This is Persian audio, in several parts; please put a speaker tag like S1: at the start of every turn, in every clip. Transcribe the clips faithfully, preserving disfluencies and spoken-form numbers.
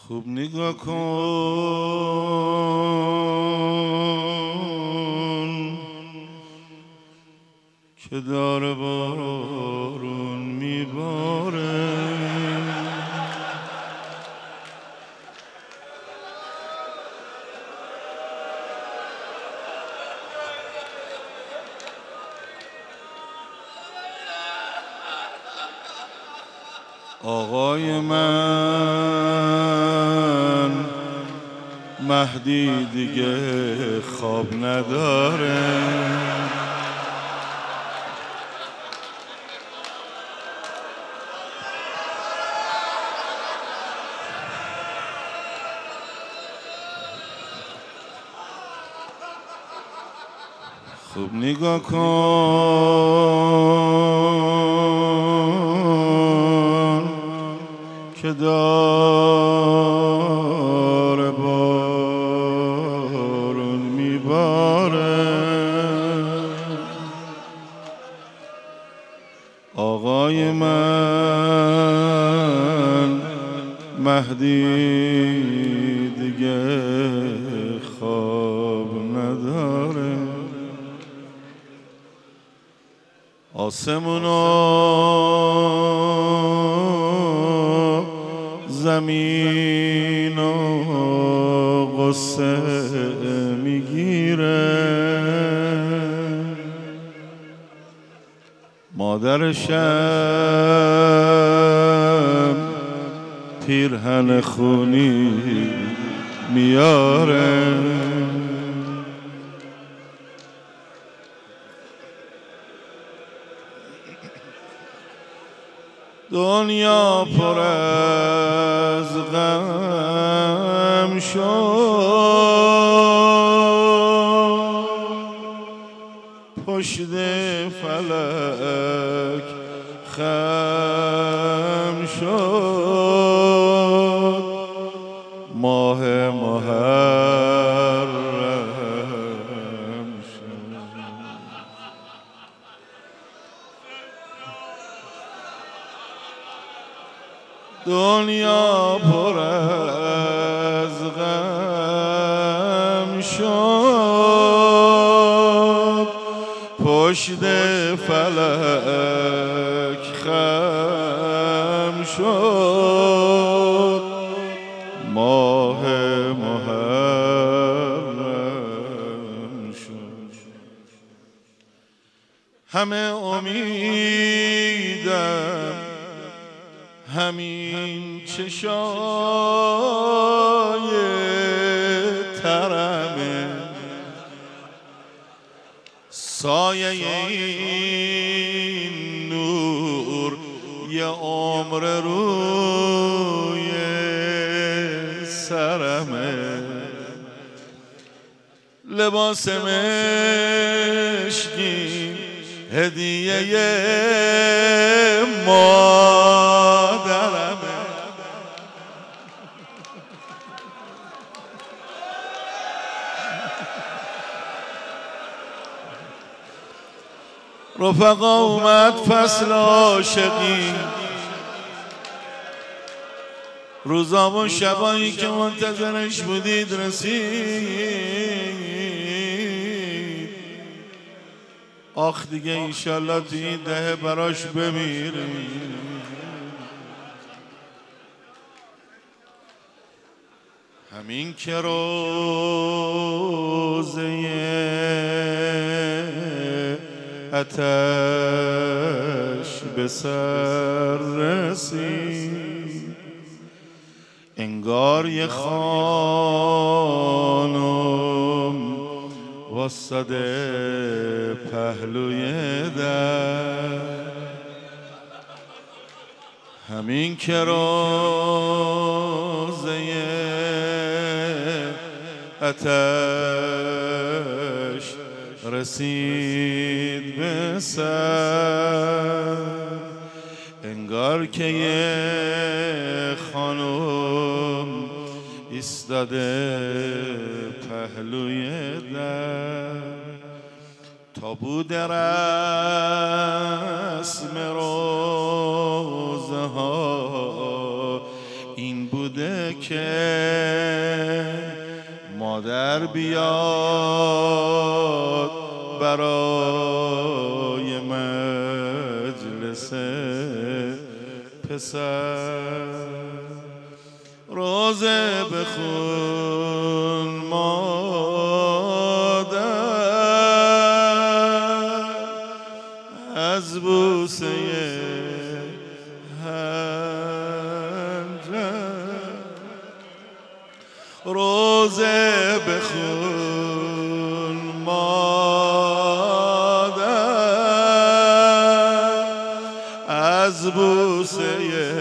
S1: خوب نگاه کن که داره بارون میباره. آقای من مهدی دیگه خواب نداره. خوب نگاه کن که داره بارون میباره. آقای من مهدی دیگه خواب نداره. آسمون و زمین و غصه میگیره. مادرشم پیرهن خونی میاره. دنیا پر از غم شد، پشت فلک خم شد. ماه محرم شد. دنیا پر از غم شد، پشت فلک خم شد. ماه محرم شد. همه امیدم همین چشای ترمه، سایه این نور یه عمر روی سرمه. لباس مشکین هدیه مادرمه. رفقا اومد فصل عاشقی، روزا و شبایی که منتظرش بودید رسید. آخ دیگه ایشالله تو این دهه براش بمیریم. همین که روزه آتش به سر رسید، انگار یه خانم واسطه پهلوی در. همین که روزه آتش رسید به سر، انگار که یه خانم ایستاده پهلوی در. تا بود رسم روزه ها این بوده که مادر بیاد برای مجلس پسر، روزه بخون مادر از بوسه روزه بخون مادر از بوسه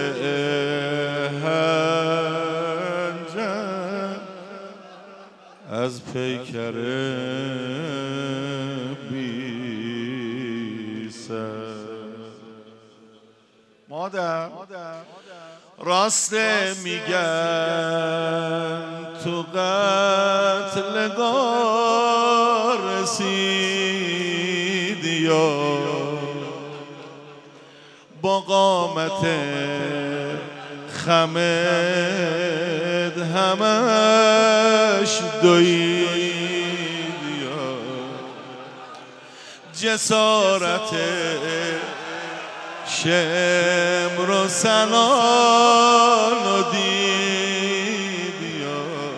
S1: هنجر، از پیکر بی سر. مادر راسته میگن تو قتلگاه رسیدی یا با قامت خمد همش دویدی یا جسارت شمر و سنان و دیدی یا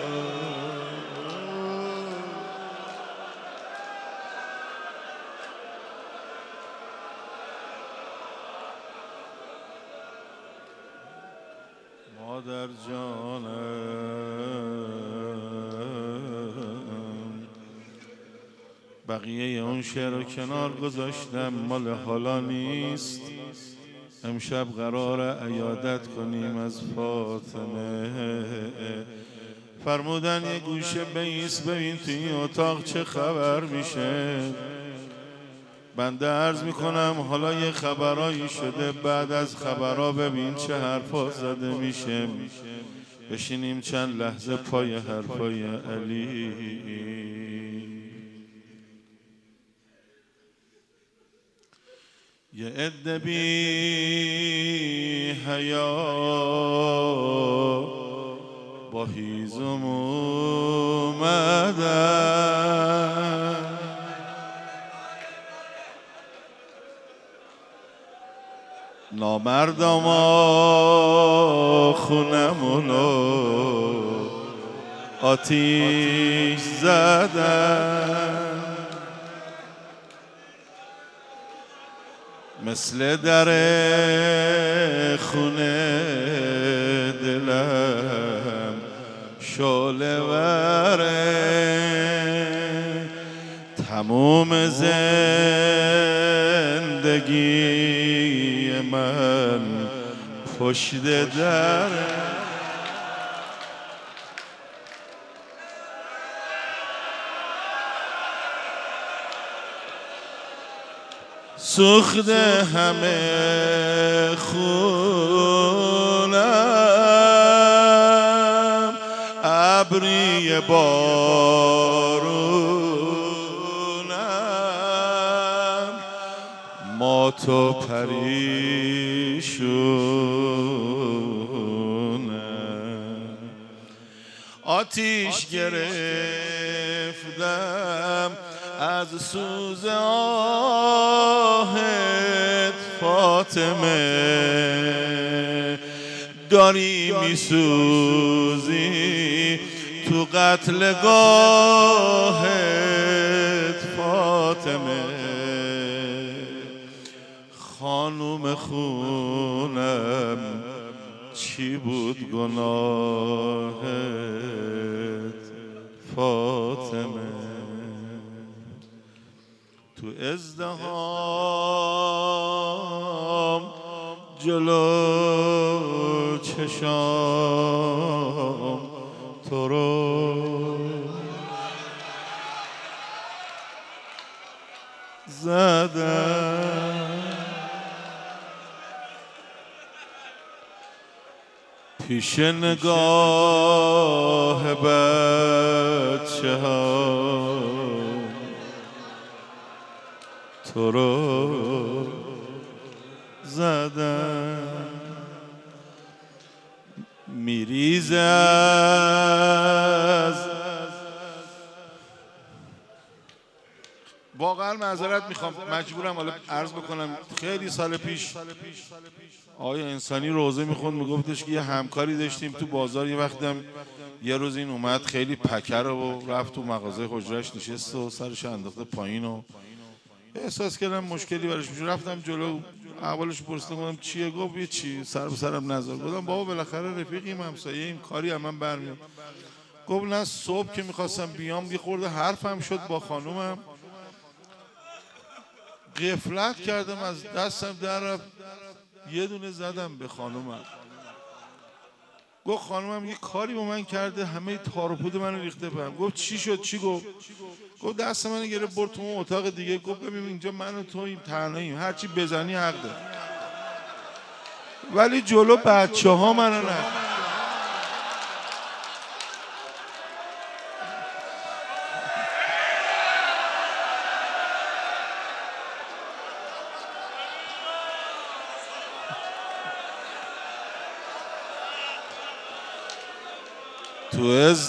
S1: مادر جانم. بقیه اون شعر رو کنار گذاشتم، مال حالا نیست. امشب قراره عیادت کنیم از فاطمه. فرمودن یه گوشه بیست ببین تو این اتاق چه خبر میشه. بنده عرض میکنم حالا یه خبرایی شده، بعد از خبرها ببین چه حرفا زده میشه. بشینیم چند لحظه پای حرفای علی. یه عده بی حیا با هیزم اومدن، نامردما خونمونو آتیش زدن، مثل در خونه دلم شعله وره، تموم زندگی من پشت دره. سوخته همه خونم، ابری بارونم، ما تو پریشونم. آتیش گرفتم از سوز آهت فاطمه، داری میسوزی تو قتلگاهت فاطمه. خانوم خونم چی بود گناهت فاطمه؟ تو ازدهام جلو چشام تو رو زدم، پیش نگاه بچه ها تو رو زدم. میریزه از واقعا معذرت میخوام، مجبورم حالا عرض بکنم. خیلی سال پیش آقای انسانی روزه میخوند، میگفتش که یه همکاری داشتیم تو بازار. یه وقتم یه روز این اومد خیلی پکر و رفت تو مغازه حجرش نشست و سرش انداخته پایین و احساس کردم مشکلی براش میشه. رفتم جلو اولش پرسیدم گفتم چیه؟ گفت یه چی، سر به سرم نذار. گفتم بابا بالاخره رفیقیم، همسایه این کاری هم من برمیاد. گفت نه، صبح که میخواستم بیام یه خورده حرفم شد با خانومم، غفلت کردم از دستم در رفت، یه دونه زدم به خانومم. گفت خانومم یه کاری با من کرده، همه تار و پود منو ریخته بهم. گفت چی شد؟ چی گفت؟ گفت دست منو گرفت برد تو اون اتاق دیگه. گفت ببین اینجا من و تویم، تنهاییم، هرچی بزنی حق داری، ولی جلو بچه ها منو نه. تو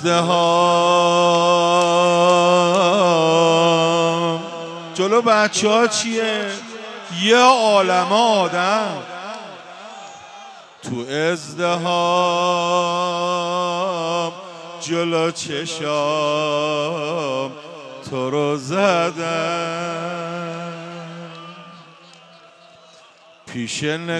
S1: ازدهام جلو بچه ها چیه؟ یه عالم آدم. تو ازدهام جلو چشام تو رو زدم، پیش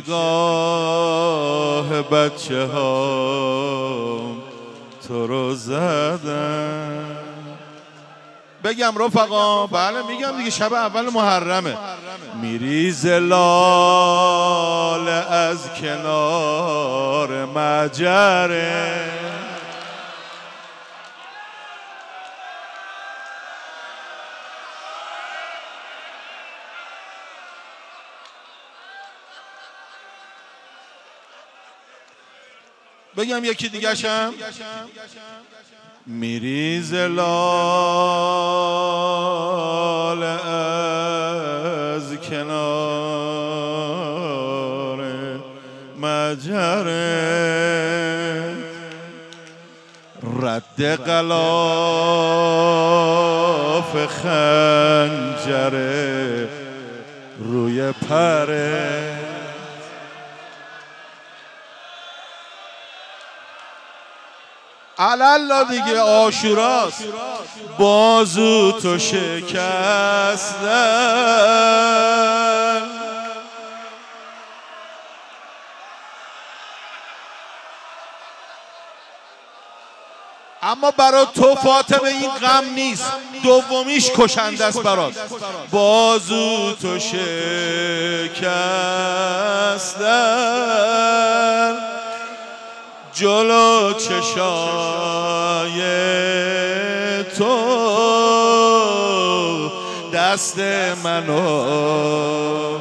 S1: نگاه بچه ها تو رو زدم. بگم رفقا؟ بله میگم دیگه، شب اول محرمه. میریز لاله از کنار مجره، بگم یکی دیگه شم. میریز لاله از کنار مجره، رد غلاف خنجره روی پره. علالا دیگه عاشوراست، بازو تو شکستن. اما برای تو فاطمه این غم نیست، دومیش کشنده است برات. بازو تو شکستن، جلو چشای تو دست منو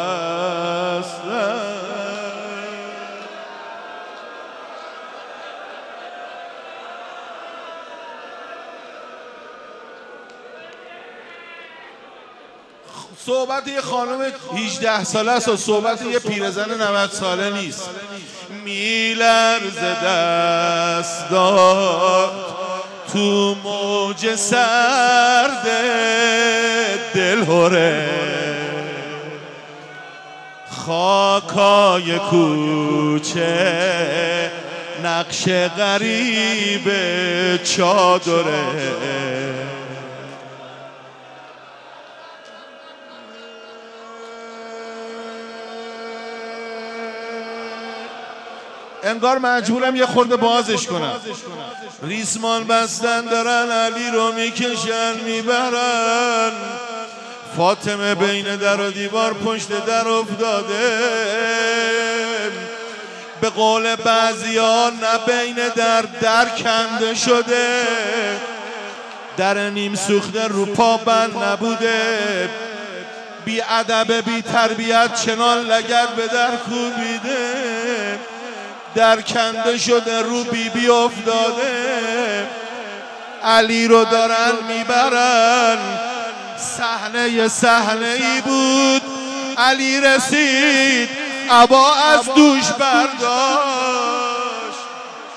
S1: بستن. صحبت یه خانم هجده ساله است و صحبت یه پیرزن نود ساله نیست. میلرزه دستات تو موج سرد دلهوره، خاکای کوچه نقش غریب چادره. انگار مجبورم یه خورده بازش کنم. ریسمان بستن دارن علی رو میکشن میبرن، فاطمه بین در و دیوار پشت در افتاده. به قول بعضیان نه بین در در کنده شده، در نیم سوخته رو پا بند نبوده. بی ادب بی تربیت چنان لگد به در کوبیده، در کنده شده رو بی بی افتاده. علی رو دارن میبرن، صحنه صحنه ای بود. علی رسید عبا از دوش برداشت،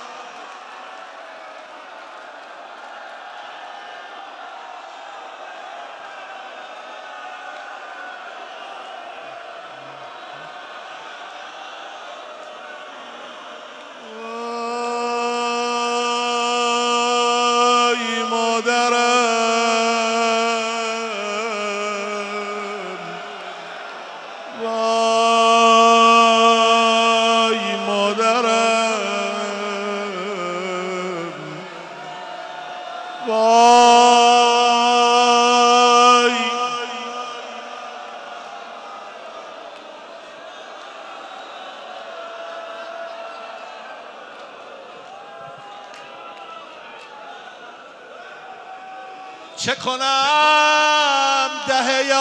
S1: چه کنم دهه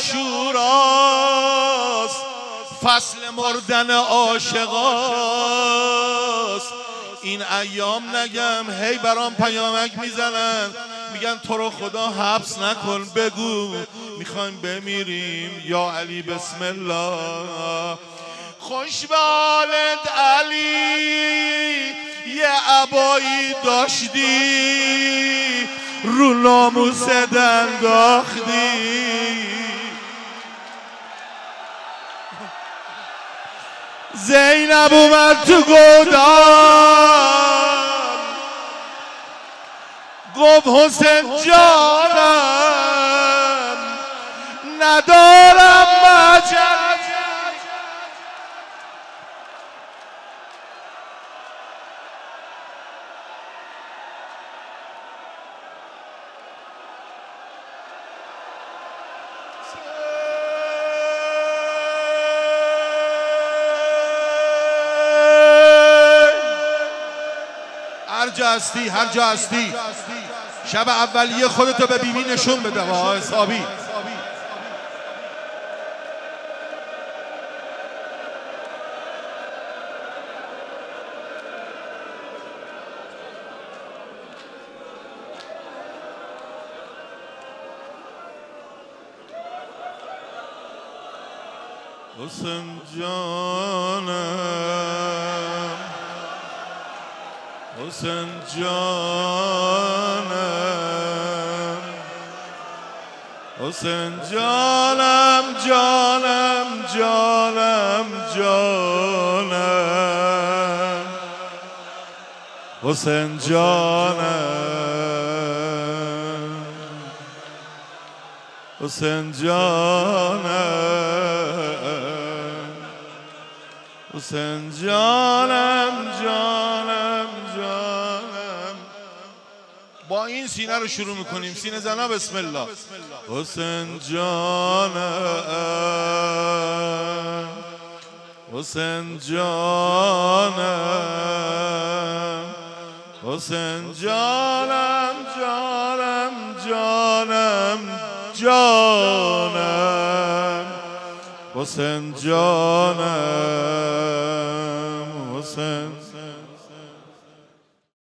S1: عاشوراست، فصل مردن عاشقاست. این ایام نگم هی برام پیامک میزنن میگن تو رو خدا حبس نکن، بگو میخوایم بمیریم یا علی بسم الله. خوش به حالت علی، یه عبایی داشتی رو ناموست انداختی. زینب اومد تو گودال گفت حسین جانم ندارم مجل. هر جا هستی هر جا هستی شب اولیه خودتو به بیبی نشون بده با حسابی. حسین جانم حسین جانم حسین جانم جانم جانم جانم حسین جانم حسین جانم حسین جانم جانم جانم. با این سینه رو شروع میکنیم، سینه زنا بسم الله. حسین جانم حسین جانم حسین جانم جانم جانم جانم حسین جانم حسین